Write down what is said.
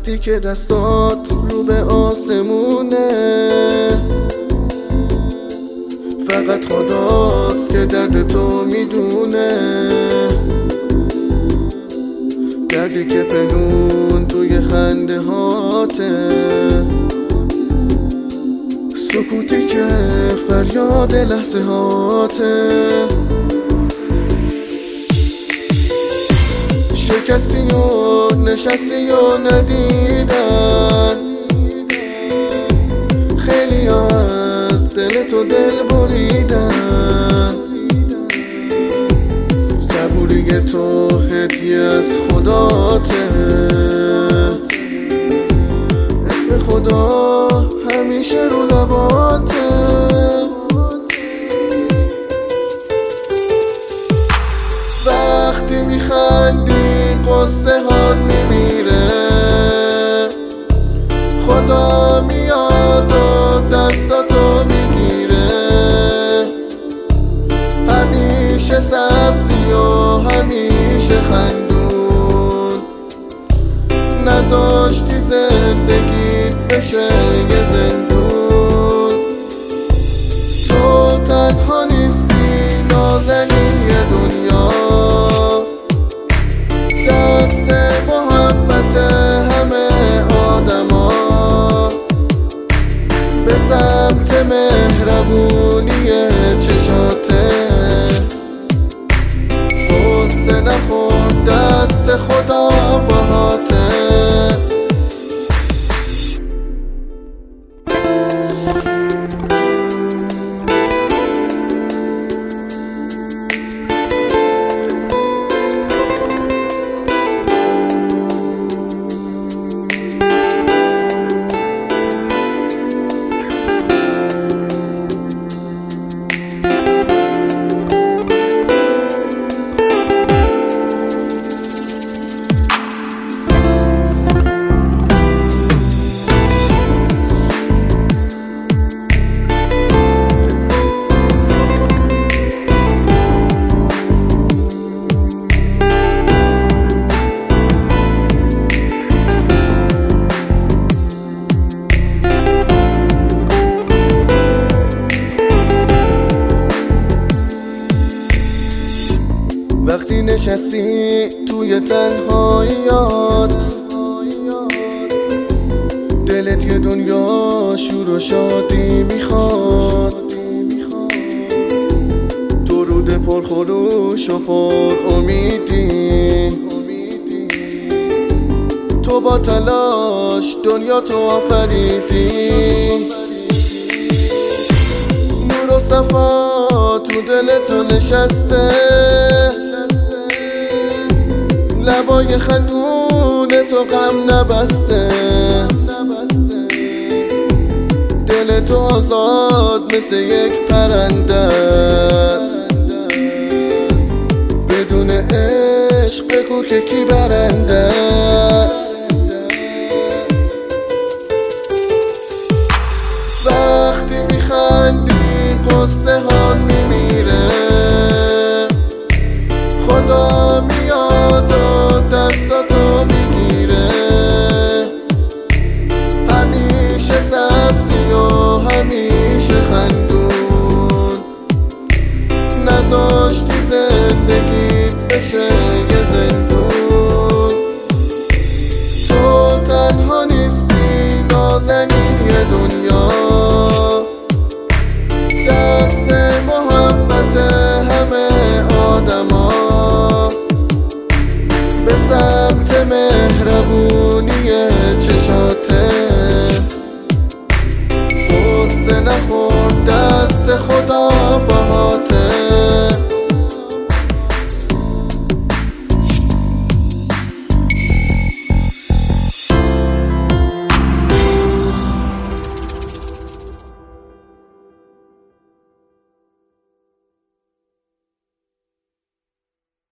وقتی که دستات رو به آسمونه، فقط خداست که درد تو میدونه. دردی که پنهون توی خنده هاته، سکوتی که فریاد لحظه هاته. شکستی و نشستی و ندیدن، خیلی از دل تو دل بریدن. صبوری تو هدیه از خداته، اسم خدا همیشه رو لباته. وقتی میخندی قصه هات میمیره، خدا میاد و دستاتو میگیره. همیشه سبزی و همیشه خندون، نذاشتی زندگیت بشه یه زندون. تو تنها نیستی نازنین دنیا، دست محبت همه آدما. به سمت مهربونی چشاته، غصه نخور دست خدا باهاته. وقتی نشستی توی تنهاییات، دلت یه دنیا شور و شادی میخواد. درود پرخروش و پر امیدی، تو با تلاش دنیا تو آفریدی. نور و صفا تو دل تو نشسته، لبای خندون تو غم نبسته. دل تو آزاد مثل یک پرنده است، بدون عشق بگو که کی برنده است. وقتی میخندی قصه هات میمیره، خدا میاد